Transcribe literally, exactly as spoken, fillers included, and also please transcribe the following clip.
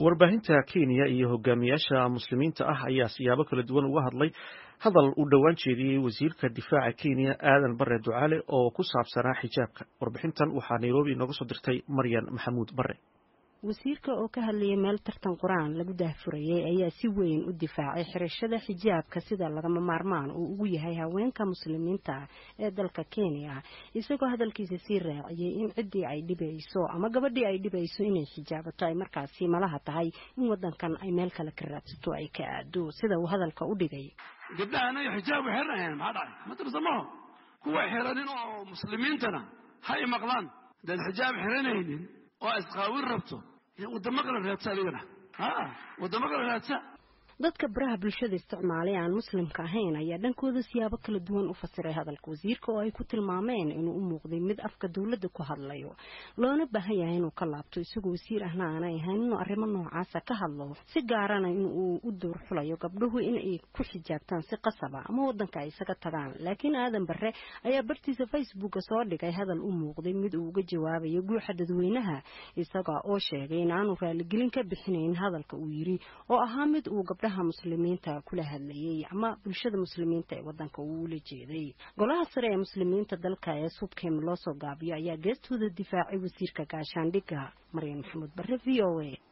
warbaahinta Kenya iyo hogaamiyaasha muslimiinta ah ayaa siyaabo kala duwan uga hadlay hadal uu dhawaan jeediyay wasiirka difaaca Kenya Aadan Barre Ducaale oo ku saabsanaa xijaabka. Warbixintan waxaa Nairobi inooga soo dirtay Maryan Maxamuud Barre. wasiirka oo ka hadlayay meel tartan quraan lagu daahfurayay ayaa si weyn u difaacay xirashada xijaabka sida lagama maarmaan uu ugu yahay haweenka muslimiinta ee dalka Kenya, isagoo hadalkiisa sii raaciyay in cidii ay dhibayso ama gabadhii ay dhibayso inay xijaabato ay markaasi malaha tahay in wadankan ay meel kale ka raadsato ay ka aado sida uu hadalka u dhigay. gabdhaha ay xijaab xirayaan ma dhacay ma tirsamo kuwa xiranin oo muslimiintana hay maqlaan dad xijaab xiranaynin oo isqaawin rabto wadamo kale raadsa ligana ha wadamo kale raadsa. dadka baraha bulshada isticmaalay aan muslimka ahayn ayaa dhankooda siyaabo kala duwan u fasiray hadalka wasiirka oo ay ku tilmaameen inuu u muuqday mid afka dawladda ku hadlayo, loona baahan yahay inuu ka laabto isagoo wasiir ahna aanay ahayn inuu arrimo noocaasa ka hadlo, si gaarana inuu u door xulayo gabdhuhu inay ku xijaabtaan si qasaba ama wadanka ay isaga tagaan. Laakiin Aadan Barre ayaa bartiisa Facebook soo dhigay hadal u muuqday mid uu uga jawaabayo guuxa dadweynaha, isaga oo sheegay in aanu raaligelin ka bixinayn hadalka uu yiri oo ahaa mid uu gabdhaha muslimiinta kula hadlayay ama bulshada muslimiinta ee wadanka uu la jeeday. golaha sare ee muslimiinta dalka ee subkeem loo soo gaabiyo ayaa geestooda difaacay wasiirka gaashaandhigga. Maryan Maxamuud Barre, V O A.